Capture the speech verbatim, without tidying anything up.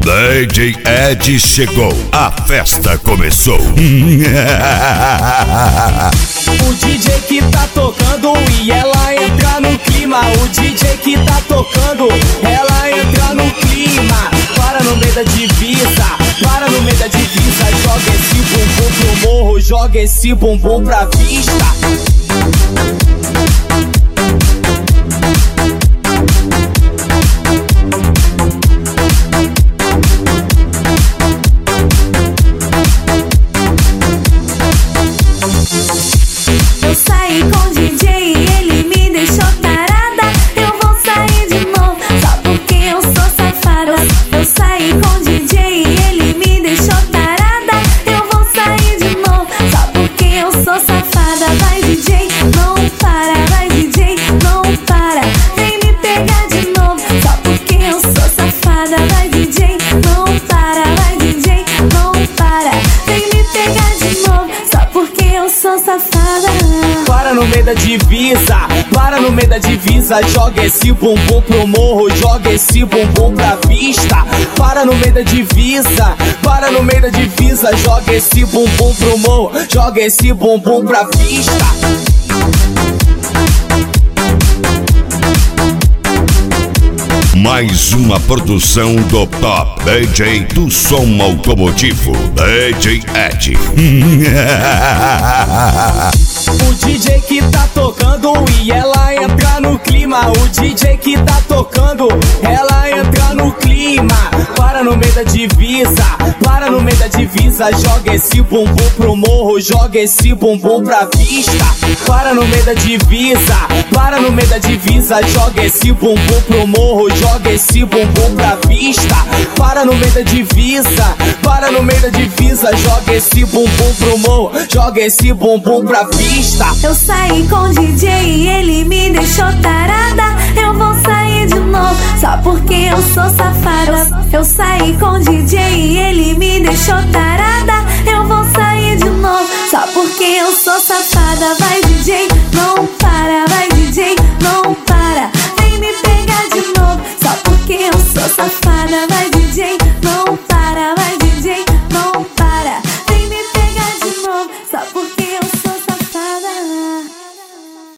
D J Ed chegou, a festa começou. O D J que tá tocando e ela entra no clima. O D J que tá tocando, ela entra no clima. Para no meio da divisa, para no meio da divisa. Joga esse bumbum pro morro, joga esse bumbum pra vista. Eu saí com o D J e ele me deixou tarada. Eu vou sair de novo, só porque eu sou safada. Eu saí com o D J e ele me deixou tarada. Eu vou sair de novo, só porque eu sou safada. Vai D J, não para, vai D J, não para. Vem me pegar de novo, só porque eu sou safada. Vai D J, não para, vai D J, não para. Vem me pegar de novo, só porque eu sou safada. Para no meio da divisa, para no meio da divisa. Joga esse bumbum pro morro, joga esse bumbum pra vista. Para no meio da divisa, para no meio da divisa. Joga esse bumbum pro morro, joga esse bumbum pra vista. Mais uma produção do Top D J do som automotivo, D J Ed. O D J que tá tocando e ela entra no clima. O D J que tá tocando, ela entra no clima. Para no meio da divisa, para no meio da divisa. Joga esse bumbum pro morro, joga esse bumbum pra vista. Para no meio da divisa, para no meio da divisa. Joga esse bumbum pro morro, joga esse bumbum pra vista. Para no meio da divisa, para no meio da divisa. Joga esse bumbum pro morro, joga esse bumbum pra vista. Eu saí com o D J e ele me deixou tarada. Eu vou sair de novo, só porque eu sou safada. Eu saí com o D J e ele me deixou tarada. Eu vou sair de novo, só porque eu sou safada. Vai D J, não para, vai D J, não para. Vem me pegar de novo, só porque eu sou safada. Vai D J,